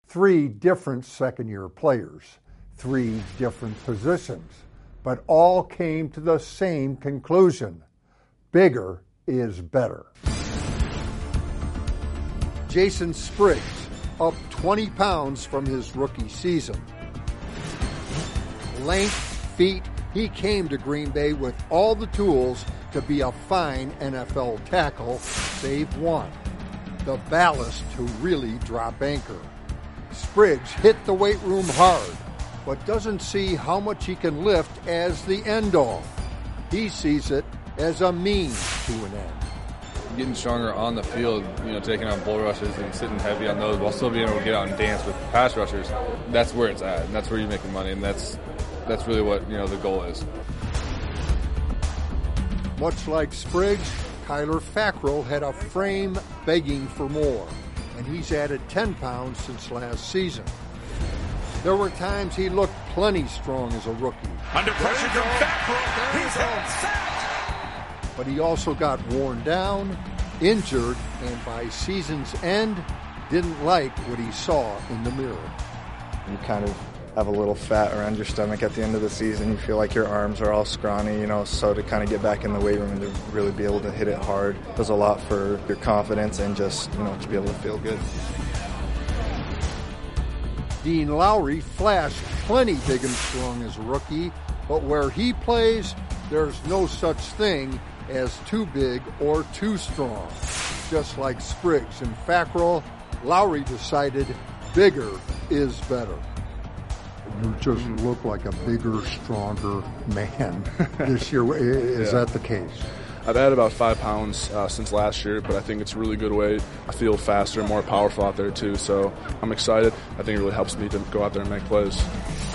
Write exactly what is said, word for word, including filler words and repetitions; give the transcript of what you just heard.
Three different second-year players, three different positions, but all came to the same conclusion. Bigger is better. Jason Spriggs, up twenty pounds from his rookie season. Length, feet, he came to Green Bay with all the tools to be a fine N F L tackle, save one, the ballast to really drop anchor. Spriggs hit the weight room hard, but doesn't see how much he can lift as the end-all. He sees it as a means to an end. Getting stronger on the field, you know, taking on bull rushers and sitting heavy on those while still being able to get out and dance with pass rushers, that's where it's at, and that's where you make the money, and that's that's really what, you know, the goal is. Much like Spriggs, Kyler Fackrell had a frame begging for more, and he's added ten pounds since last season. There were times he looked plenty strong as a rookie. Under pressure from Fackrell, he's hit, sacked! But he also got worn down, injured, and by season's end, didn't like what he saw in the mirror. You kind of have a little fat around your stomach at the end of the season. You feel like your arms are all scrawny, you know, so to kind of get back in the weight room and to really be able to hit it hard does a lot for your confidence and just, you know, to be able to feel good. Dean Lowry flashed plenty big and strong as a rookie, but where he plays, there's no such thing as too big or too strong. Just like Spriggs and Fackrell, Lowry decided bigger is better. You just look like a bigger, stronger man this year. Is yeah. that the case? I've added about five pounds uh, since last year, but I think it's a really good weight. I feel faster and more powerful out there too, so I'm excited. I think it really helps me to go out there and make plays.